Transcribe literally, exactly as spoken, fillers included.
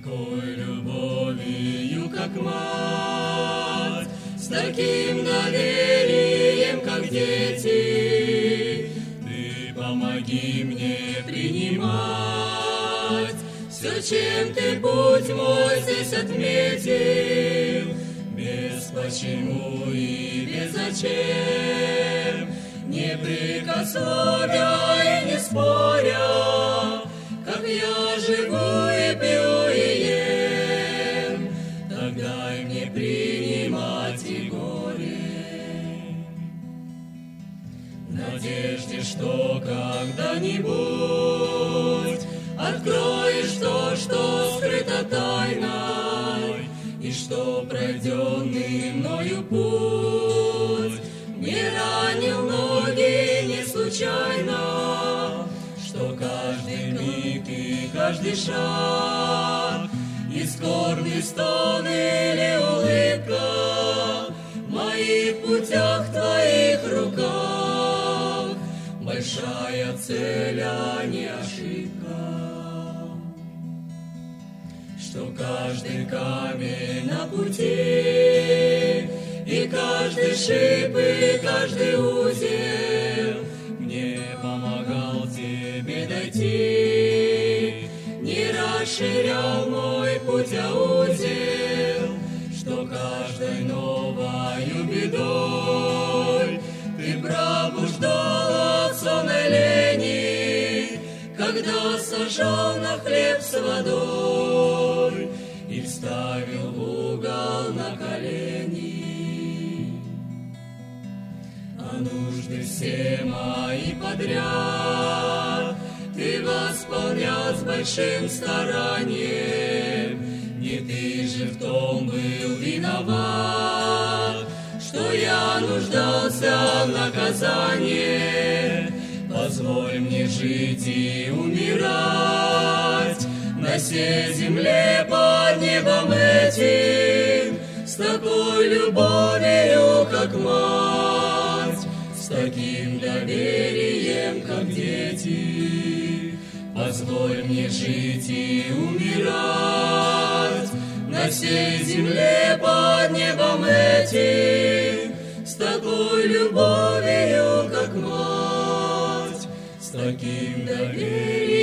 такой любовью, как мать, с таким доверием, как дети. Ты помоги мне принимать все, чем ты путь мой здесь отметил, без почему и без зачем, не прикословя и не споря, как я живу и пью и ем, так дай мне принимать и горе. В надежде, что когда-нибудь откроешь то, что скрыто тайной, и что пройденный мною путь не ранил ноги не случайно, что каждый миг и каждый шаг, и скорбный стон или улыбка, в моих путях, в твоих руках, большая цель, а не ошибка. Что каждый камень на пути, и каждый шип, и каждый узел мне помогал тебе дойти, не расширял мой путь, а узел, что каждой новою бедой ты пробуждал от сонной лени, когда сажал на хлеб с водой и вставил в угол на колени. А нужды все мои подряд ты восполнял с большим старанием, не ты же в том был виноват, что я нуждался в наказании. Позволь мне жить и умирать на сей земле под небом этим, с такой любовью, как мать, с таким доверием, как дети. Позволь мне жить и умирать на сей земле под небом этим, с такой любовью, как мать, с таким доверием,